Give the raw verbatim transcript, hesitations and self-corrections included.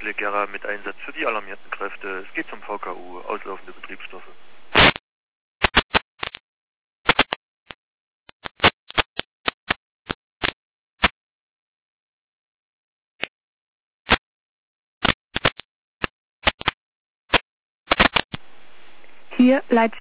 Gera mit Einsatz für die alarmierten Kräfte. Es geht zum V K U, auslaufende Betriebsstoffe. Hier Leit